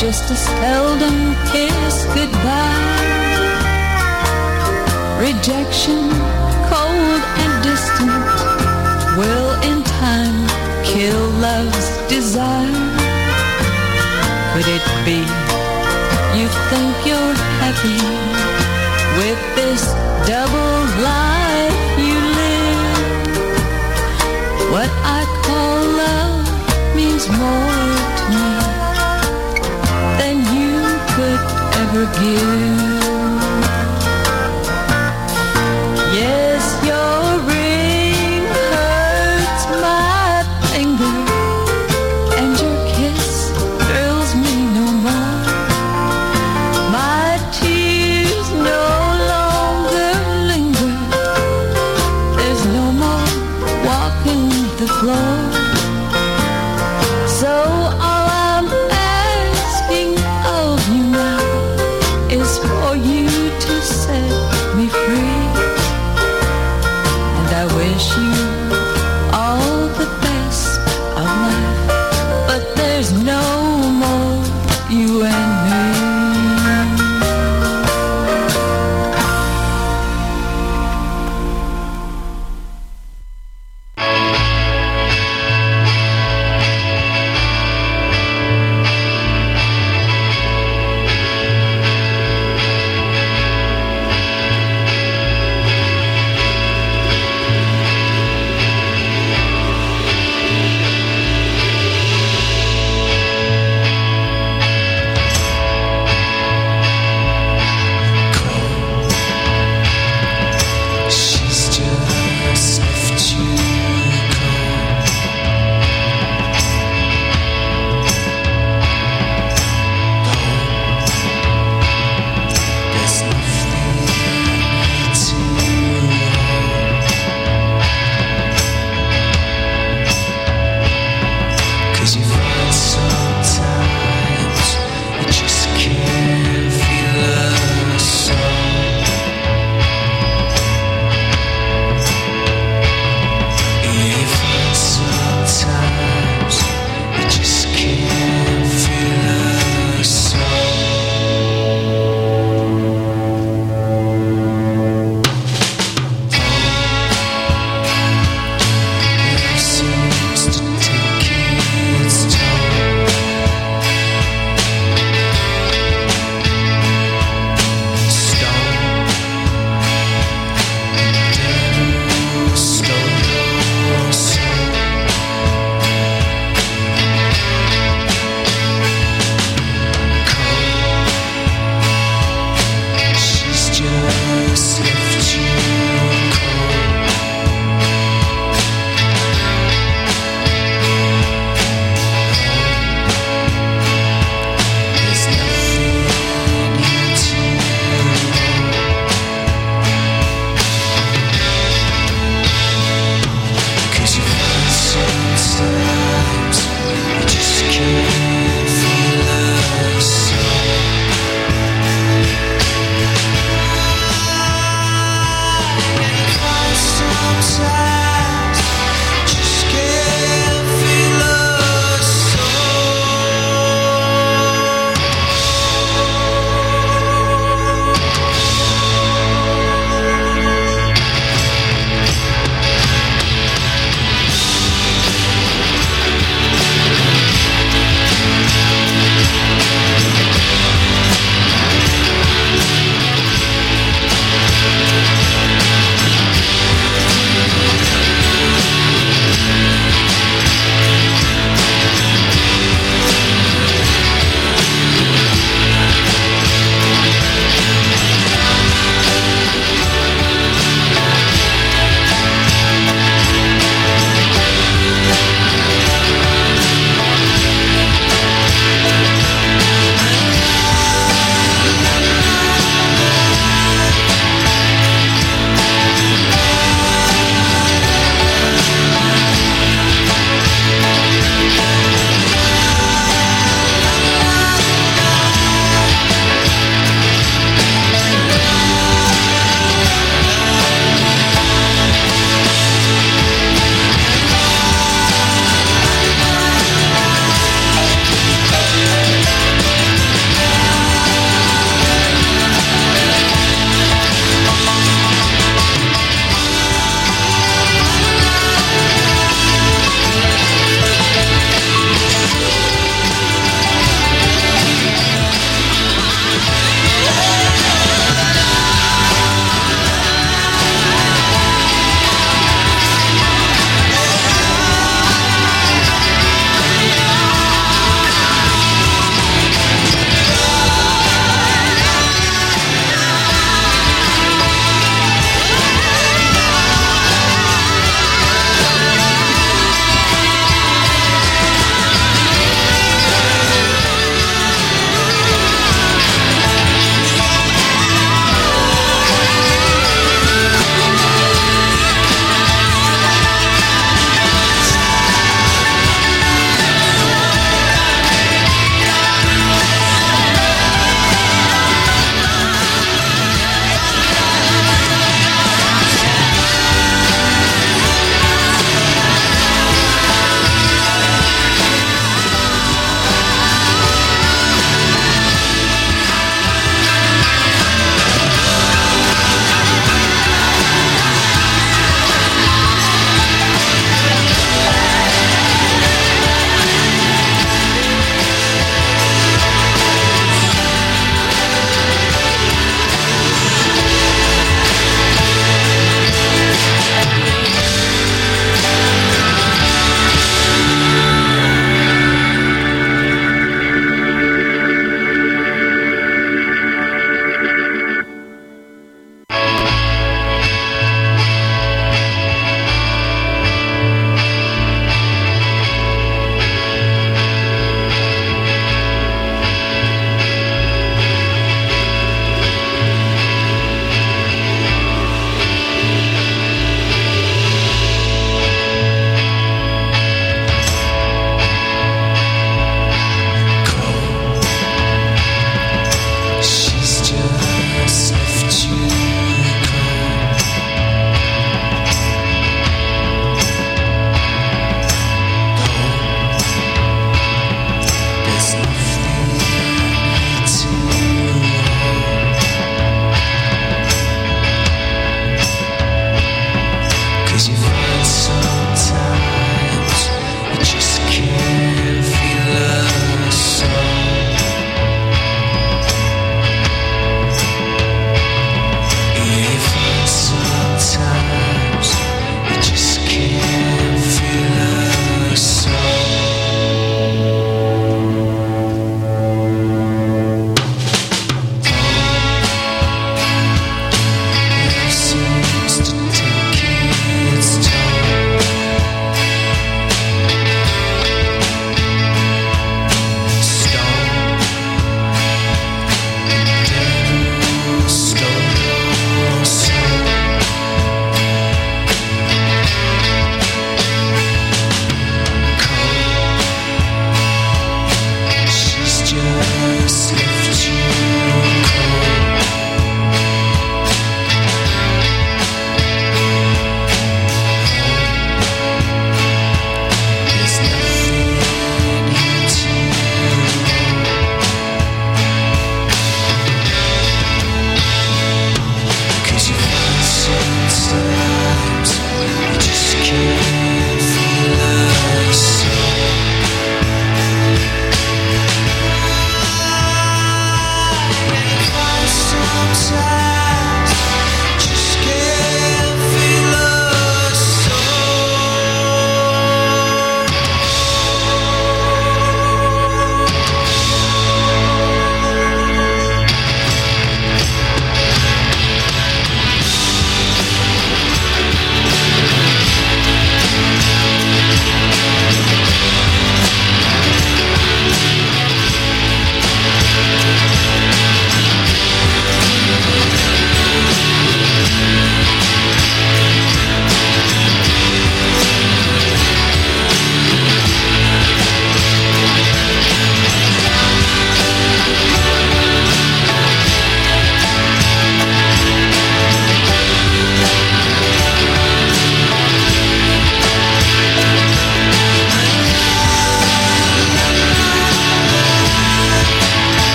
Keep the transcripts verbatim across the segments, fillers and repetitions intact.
just a seldom kiss goodbye. Rejection, cold and distant, will in time kill love's desire. Could it be you think you're happy with this double life you live? What I call love means more to me than you could ever give. Yes, your ring hurts my finger, and your kiss thrills me no more. My tears no longer linger. There's no more walking the floor. So all I'm asking of you now is for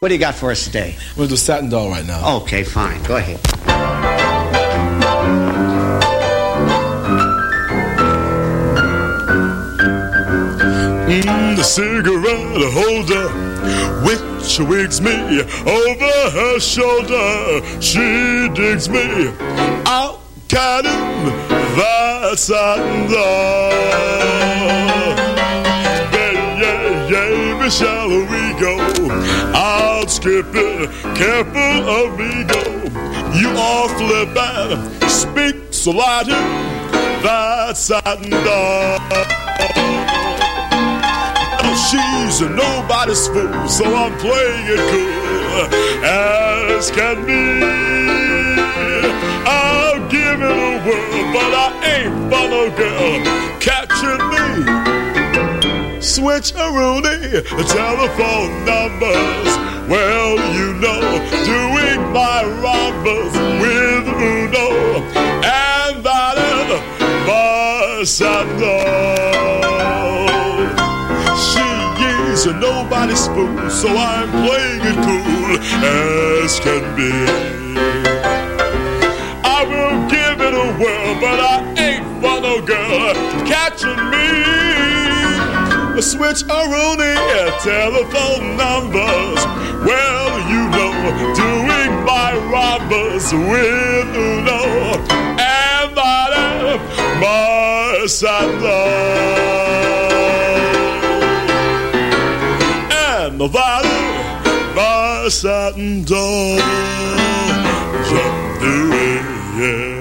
What do you got for us today? We'll do Satin Doll right now. Okay, fine. Go ahead. Mm, the cigarette holder, which wigs me over her shoulder. She digs me out, counting that satin doll. Baby, shall we go out skipping, careful amigo. You awfully bad, speak so loud, that satin doll. She's a nobody's fool, so I'm playing it cool as can be. I'll give it a whirl, but I ain't for no girl catching me. Switch a Rooney, telephone numbers. Well, you know, doing my robbers with Uno and that my satin doll. She's a nobody's fool, so I'm playing it cool as can be. I will give it a whirl, but I ain't for no girl catching me. Switch a Rooney, telephone numbers. Well, you know, doing my robbers with Uno and that my satin doll. And that my satin doll. Just do it, yeah.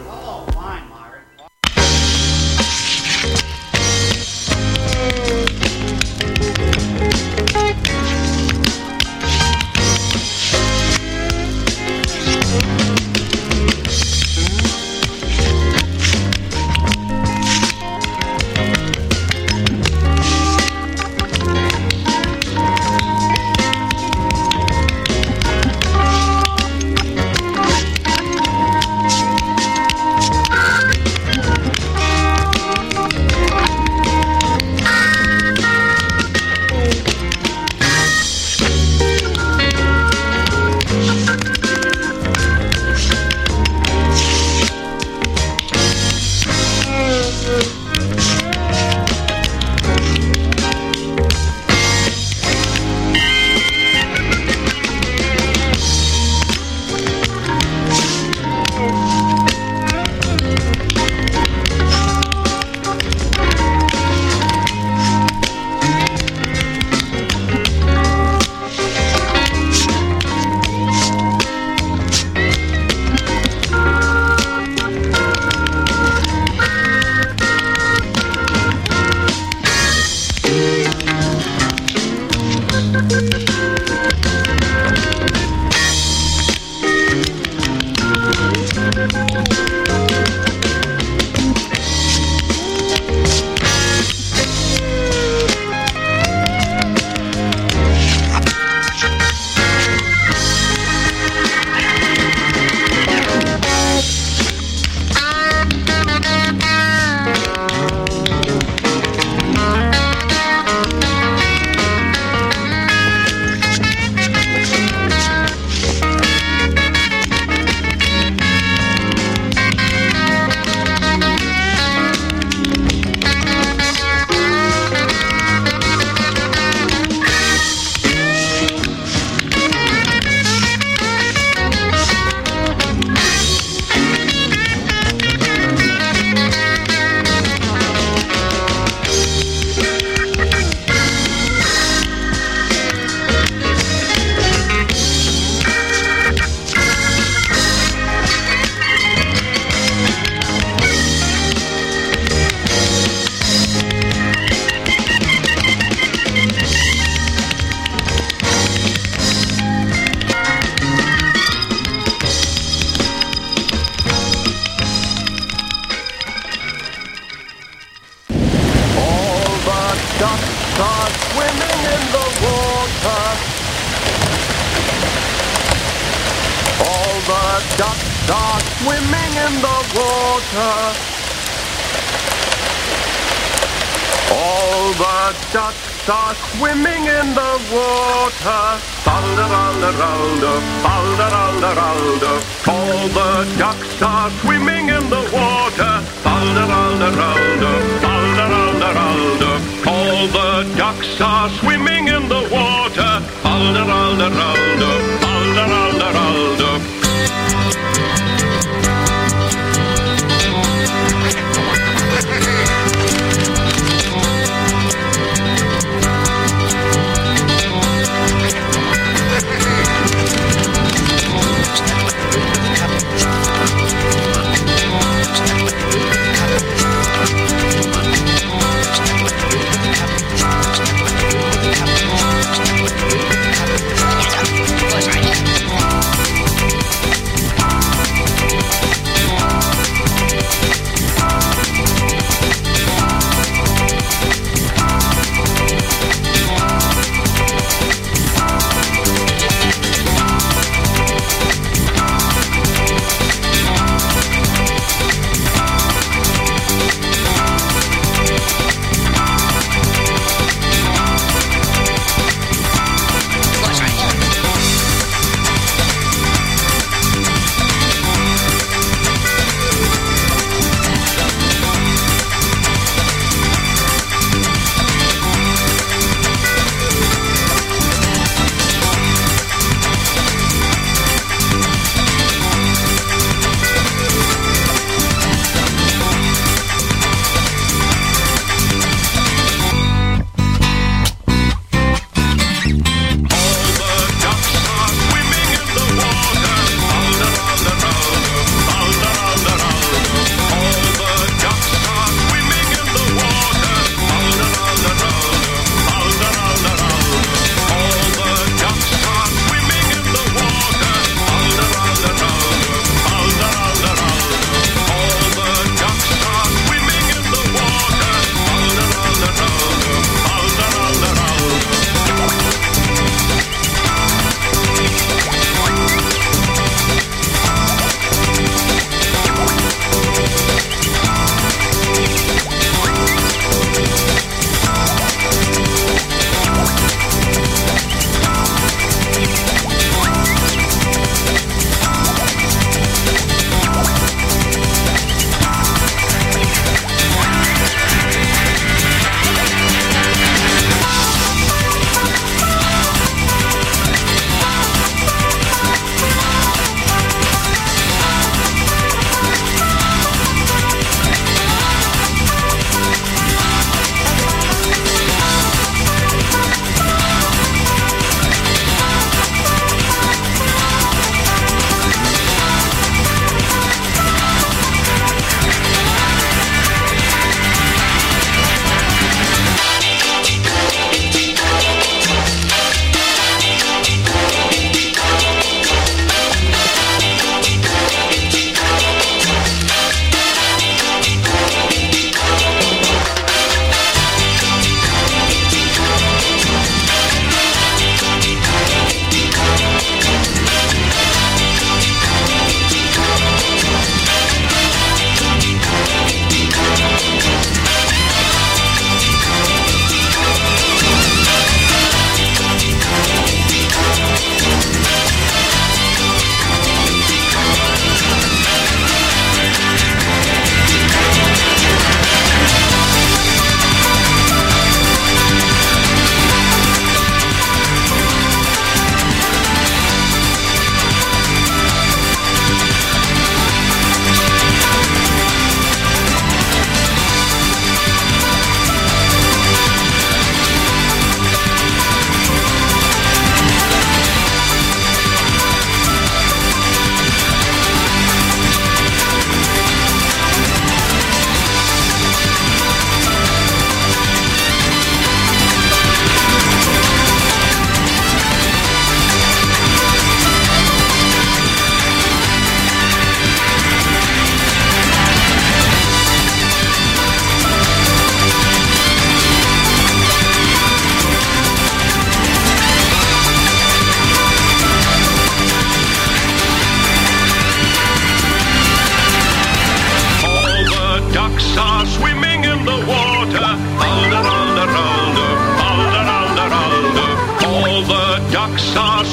ducks are swimming in the water. All the ducks are swimming in the water. Fal-de-ral-de-ral-de, fal-de-ral-de-ral-de. All the ducks are swimming in the water. Fal-de-ral-de-ral-de, fal-de-ral-de-ral-de. All the ducks are swimming in the water. Fal-de-ral-de-ral-de, fal-de-ral-de-ral-de.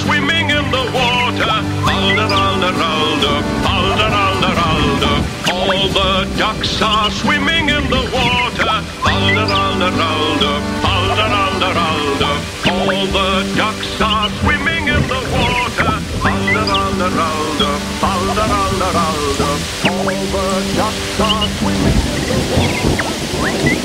swimming in the water. Alder, alder, alder, alder, alder, alder. All the ducks are swimming in the water. Alder, alder, alder, alder, alder, alder. All the ducks are swimming in the water. Alder, alder, alder, alder, alder, alder. All the ducks are swimming in the water.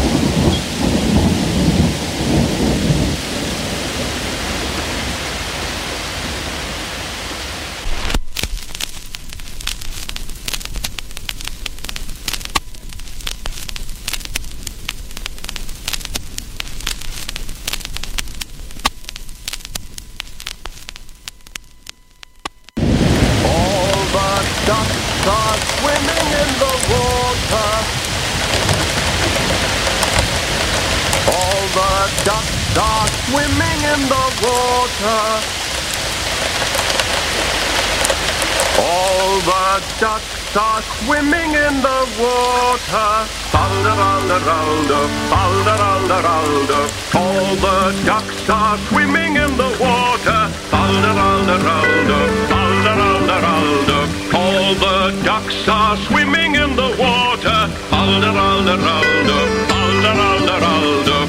Ducks are swimming in the water. All the ducks are swimming in the water. All the ducks are swimming in the water. Alder, alder, alder, alder, alder, alder. All the ducks are swimming in the water. Alder, alder, alder, alder, alder, alder. All the ducks are swimming in the water. Alder, alder, alder, alder, alder, alder.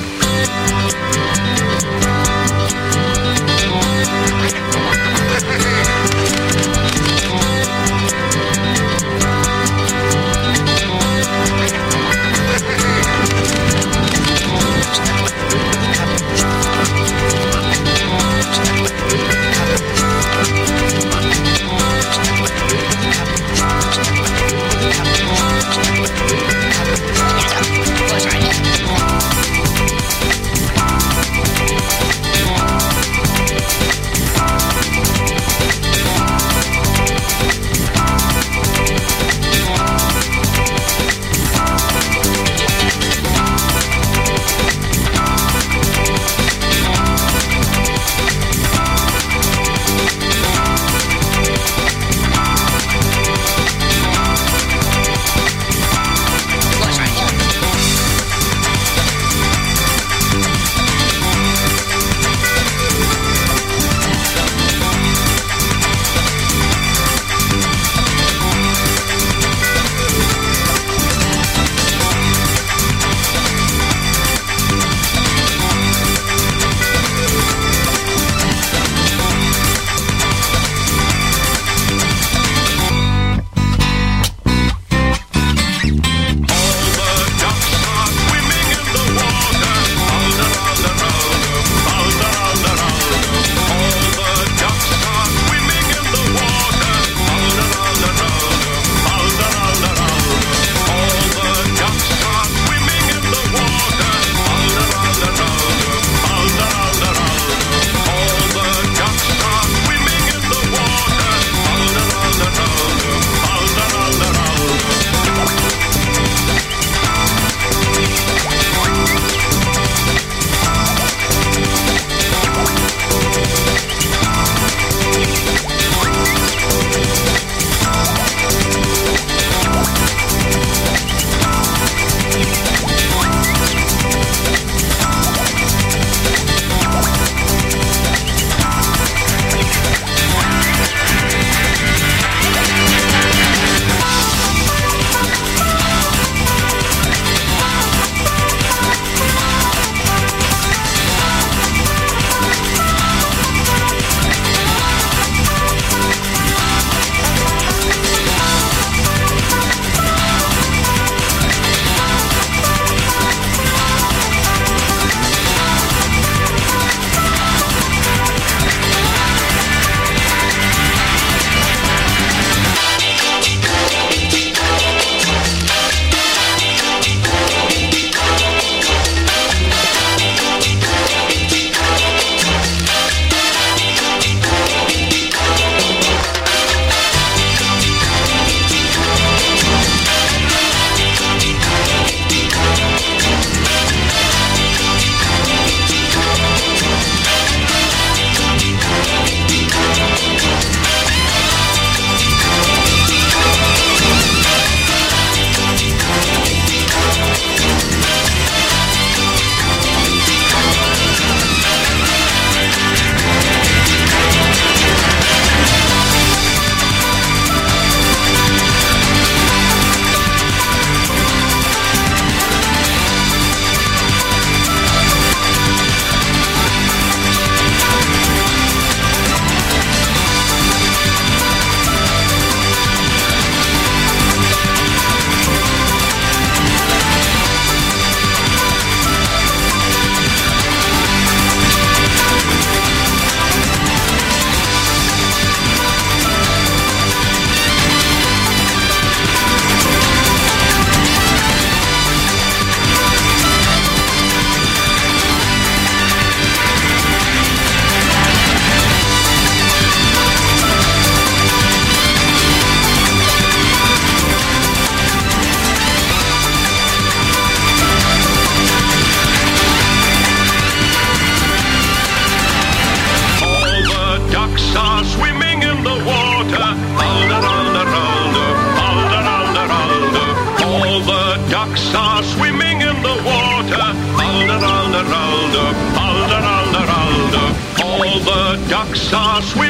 Thank you.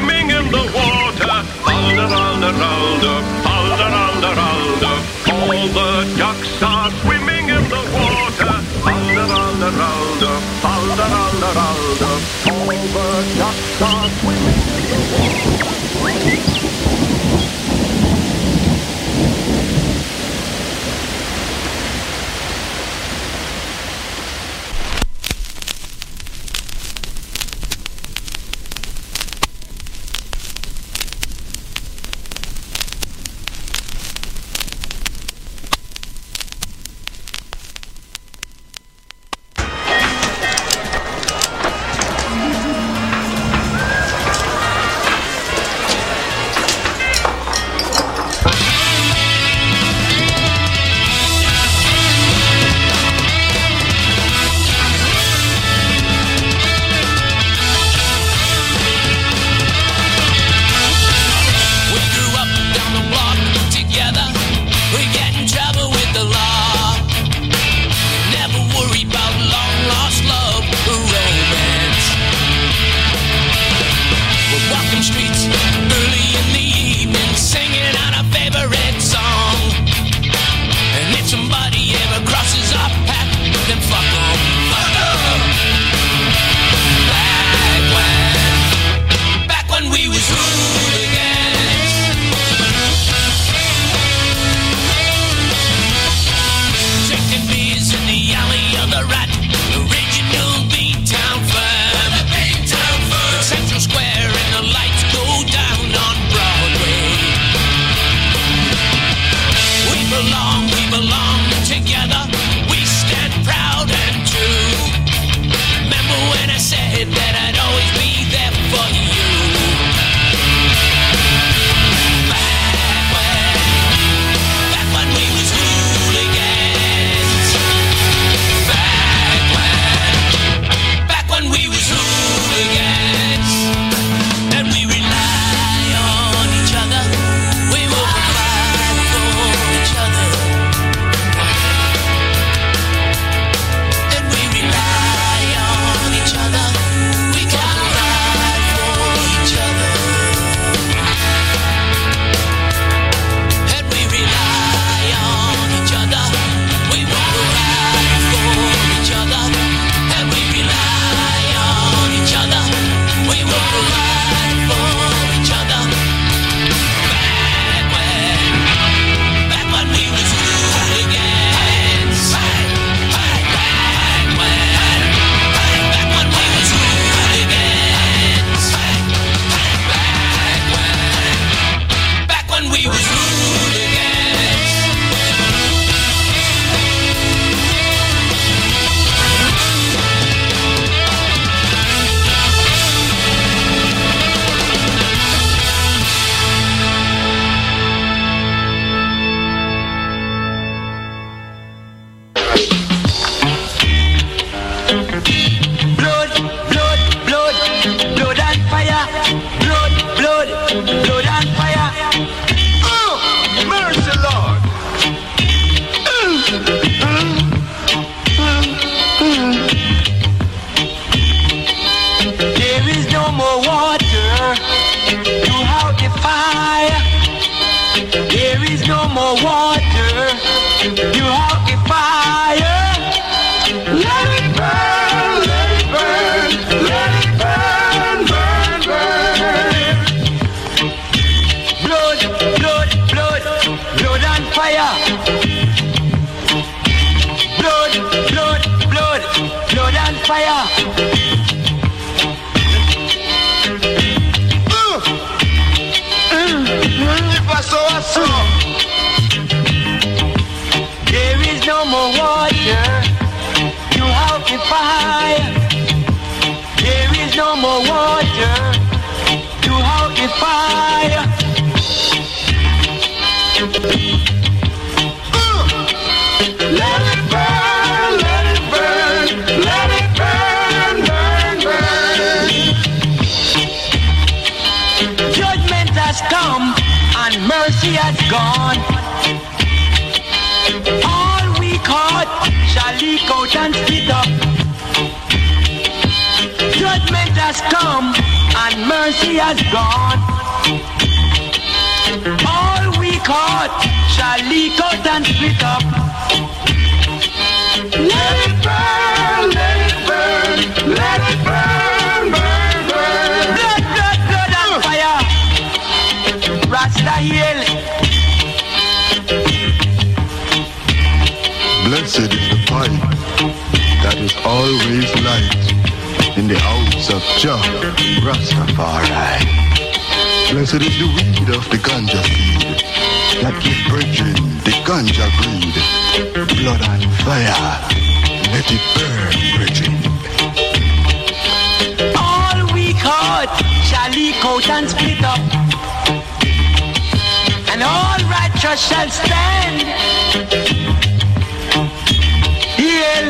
swimming in the water. Fal-de-ral-de-ral-de, fal-de-ral-de-ral-de. All the ducks are swimming in the water. Fal-de-ral-de-ral-de, fal-de-ral-de-ral-de. All the ducks are swimming in the water. Judgment has come and mercy has gone. All we caught shall leak out and split up. Let it burn, let it burn, let it burn, burn, burn. Blood, blood, blood and fire. Rasta Hill. Blessed is the pipe that is always light in the house of Jah Rastafari. Blessed is the weed of the ganja seed that give brethren the ganja breed. Blood and fire, let it burn, brethren. All we caught shall leak out and split up, and all righteous shall stand. Heal,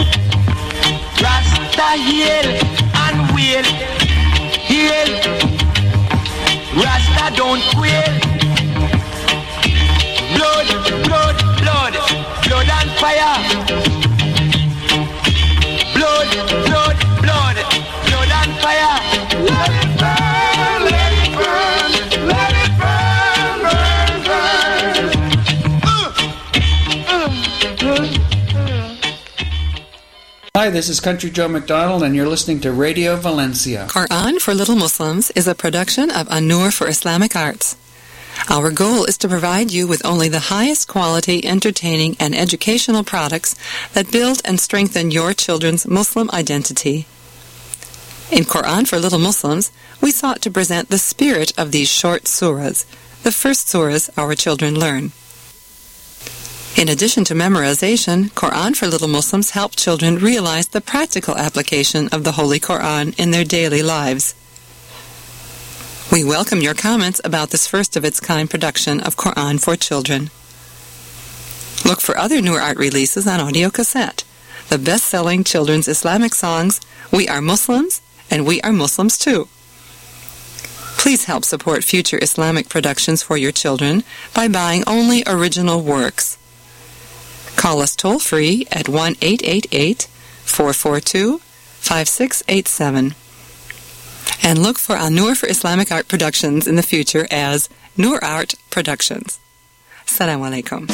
Rasta heal and wail. Heal, Rasta don't quail. Blood, blood, blood, blood and fire. Blood, blood, blood, blood and fire. Let it burn, let it burn, let it burn, burn, burn. Hi, this is Country Joe McDonald, and you're listening to Radio Valencia. Quran for Little Muslims is a production of An-Nur for Islamic Arts. Our goal is to provide you with only the highest quality, entertaining, and educational products that build and strengthen your children's Muslim identity. In Quran for Little Muslims, we sought to present the spirit of these short surahs, the first surahs our children learn. In addition to memorization, Quran for Little Muslims help children realize the practical application of the Holy Quran in their daily lives. We welcome your comments about this first-of-its-kind production of Quran for children. Look for other Nur Art releases on audio cassette, the best-selling children's Islamic songs, We Are Muslims, and We Are Muslims Too. Please help support future Islamic productions for your children by buying only original works. Call us toll-free at one eight eight eight, four four two, five six eight seven. And look for An-Nur for Islamic Art Productions in the future as Nur Art Productions. Assalamu alaikum.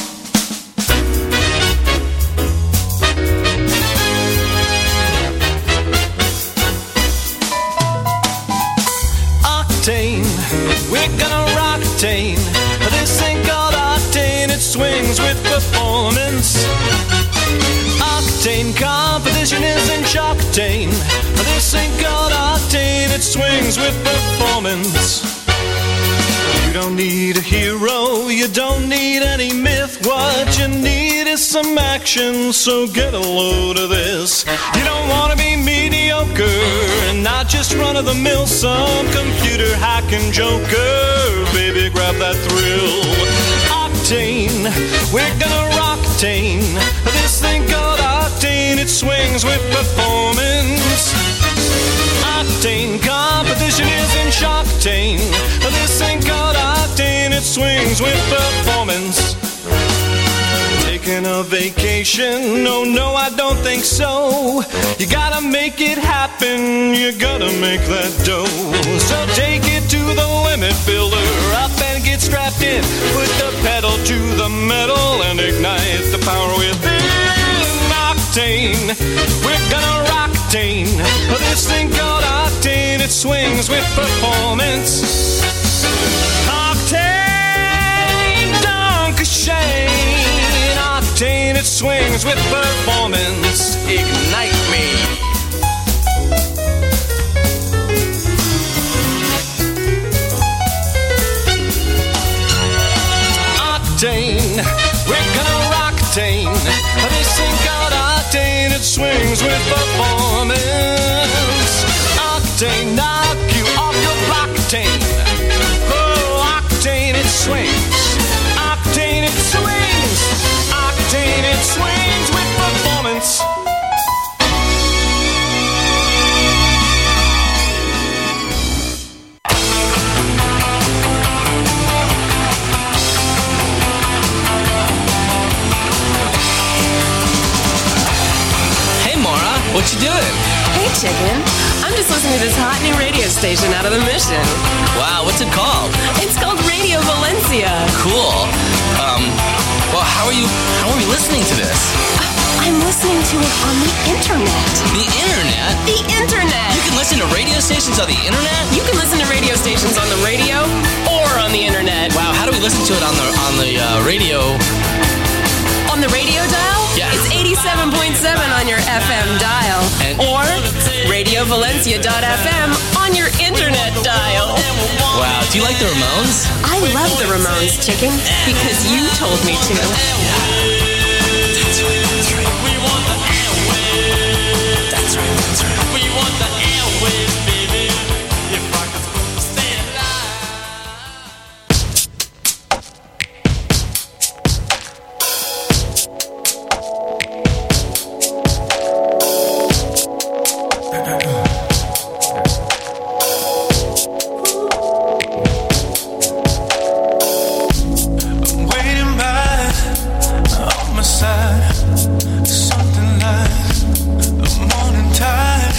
Octane, we're gonna rock octane. This ain't called octane, it swings with performance. Octane competition isn't Choctane. This ain't called octane, it swings with performance. You don't need a hero, you don't need any myth. What you need is some action, so get a load of this. You don't want to be mediocre and not just run-of-the-mill, some computer hacking joker. Baby, grab that thrill. Octane, we're gonna rock-tane. This thing called octane, it swings with performance. Octane competition isn't Choctane. This ain't called octane, it swings with performance. Taking a vacation? No, no, I don't think so. You gotta make it happen, you gotta make that dough. So take it to the limit, builder, up and get strapped in. Put the pedal to the metal and ignite the power within. Octane, we're gonna rock octane. This thing called octane, it swings with performance. Octane, don't shame. Octane, it swings with performance. Ignite me. Octane, we're gonna rock octane. This thing called octane, it swings with performance. Octane, knock you off your block, octane. Oh, octane, it swings. Octane, it swings. Octane, it swings with performance. What you doing? Hey, chicken. I'm just listening to this hot new radio station out of the Mission. Wow, what's it called? It's called Radio Valencia. Cool. Um, well, how are you, how are we listening to this? I'm listening to it on the internet. The internet? The internet. You can listen to radio stations on the internet? You can listen to radio stations on the radio or on the internet. Wow, how do we listen to it on the on the uh, radio? On the radio dial? Yeah. It's eighty-seven point seven on your F M dial. And or radio valencia dot f m on your internet dial. Wow, do you like the Ramones? I love the Ramones, Chicken, because you told me to. That's right, that's right. We want the airwaves. That's right, that's right. We want the airwaves, baby. If I could stay I'm waiting by on my side. Something like the morning tide.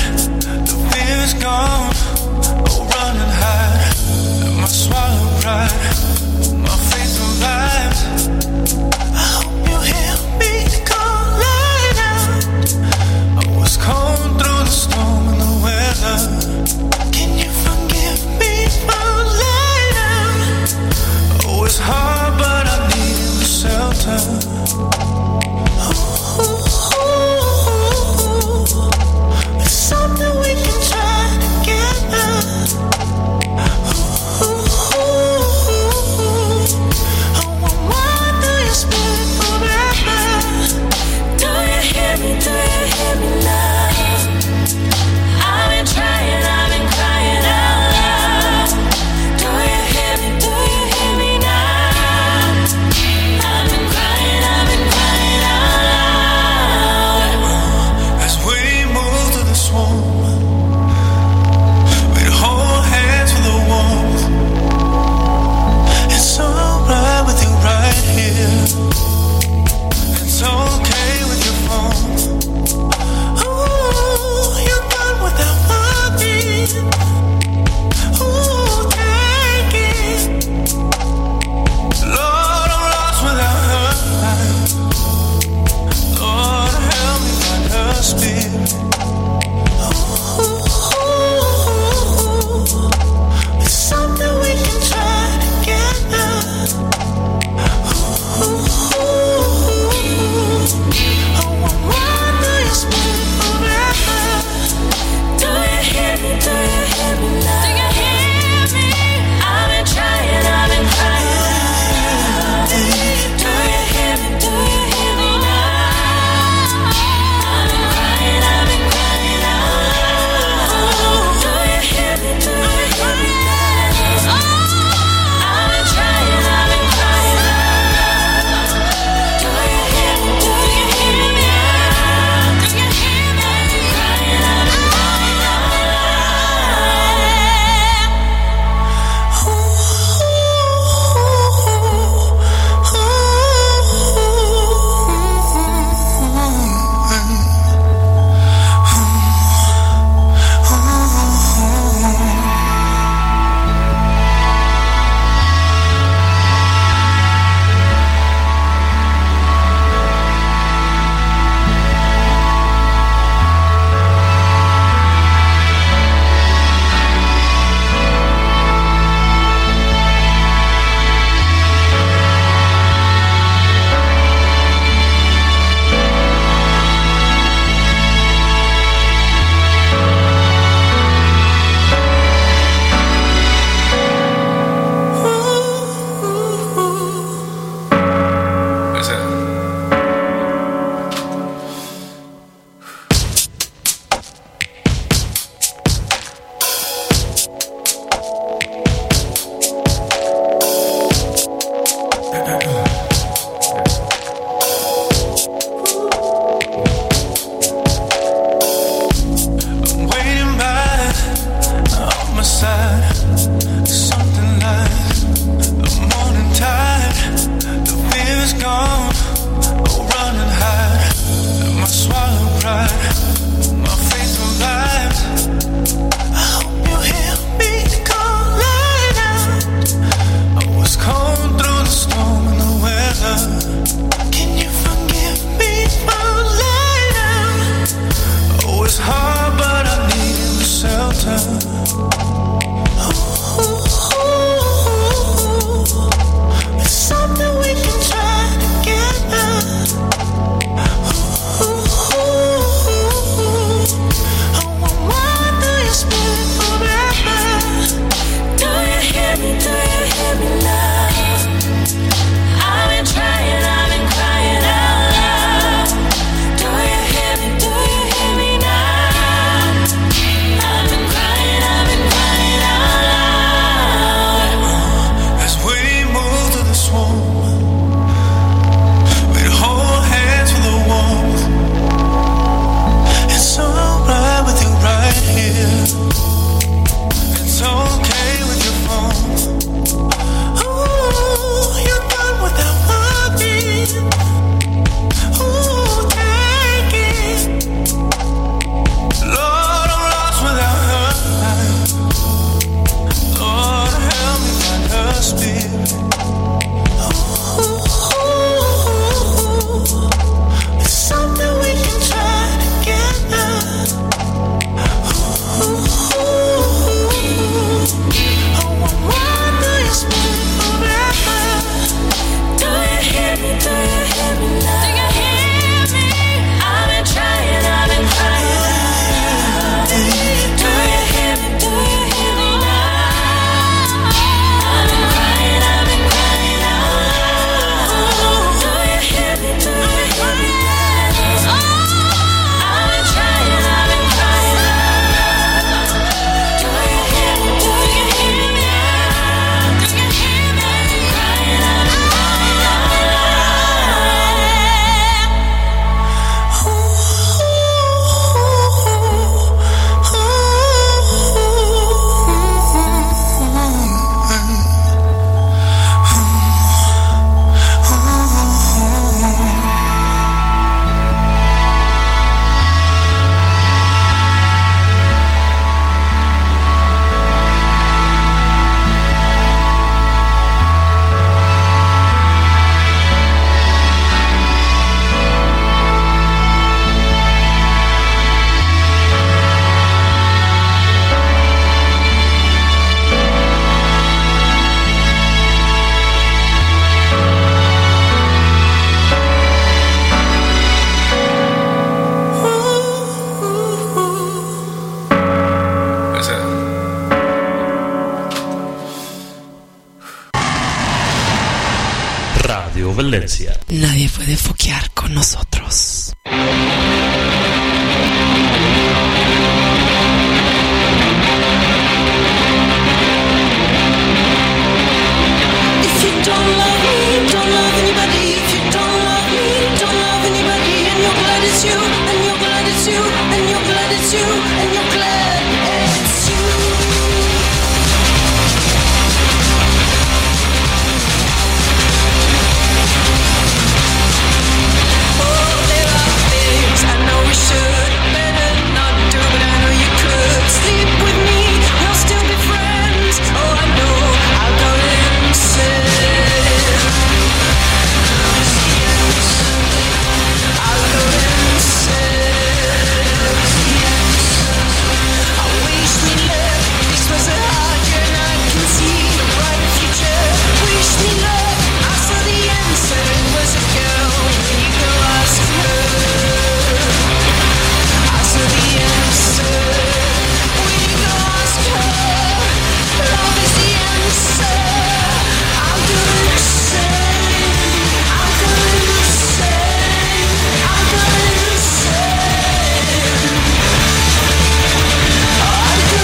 Radio Valencia. Nadie puede foquear con nosotros. If you don't love me, don't love anybody. If you don't love me, don't love anybody. And you're glad it's you, and you're glad it's you, and you're glad it's you, and you're glad it's you. Oh, there are things I know we should better not do, but I know you could sleep with me. We'll still be friends. Oh, I know I'll go insane. I'll go insane. I wish we lived. This was a hard year, and I can see a bright future. Wish me luck. I saw the answer. It was a girl. When you go ask her, I saw the answer. When you go ask her, love is the answer. I'll go insane. I'll go insane. I'll go insane. I'll go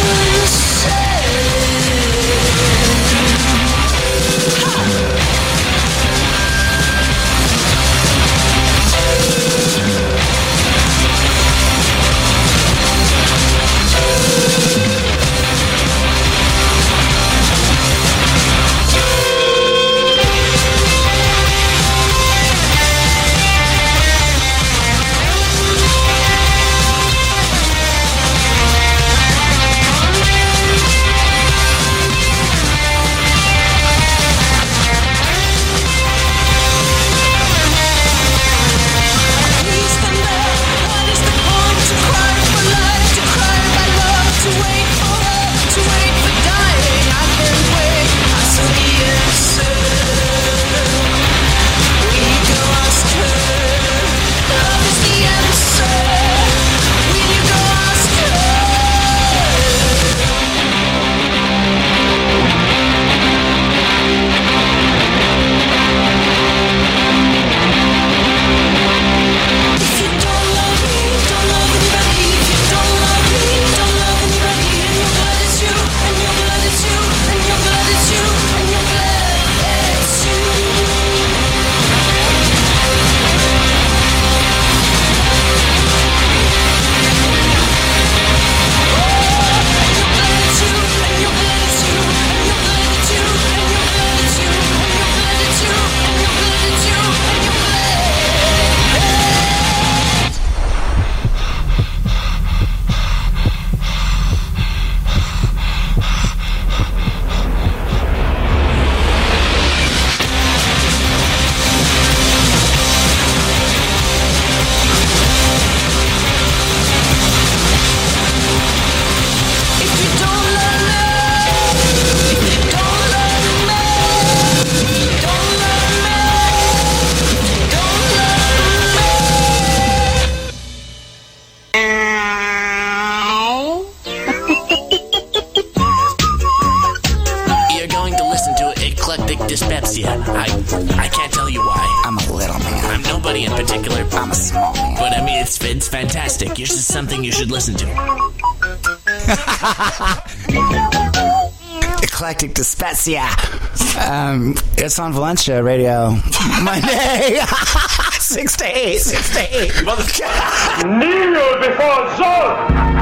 Please stand up. What is the point to cry for life, to cry about love, to wait for love, to wait for dying? I can't wait. I saw the answer. When you go ask her, love is the answer. When you go ask her. If you don't love me, don't love anybody. If you don't love me, don't love anybody. And you're glad it's you, and you're glad it's you, and you're glad it's you, and you're glad it's you. If you don't love me, if you don't love me, don't love me, don't You're going to listen to Eclectic Dyspepsia. I I can't tell you why. I'm a little man. I'm nobody in particular. I'm a small man. But I mean, it's it's fantastic. It's just something you should listen to. Eclectic Dyspepsia. Um, it's on Valencia Radio. Monday. Six to eight. Six to eight. Kneel before Zod!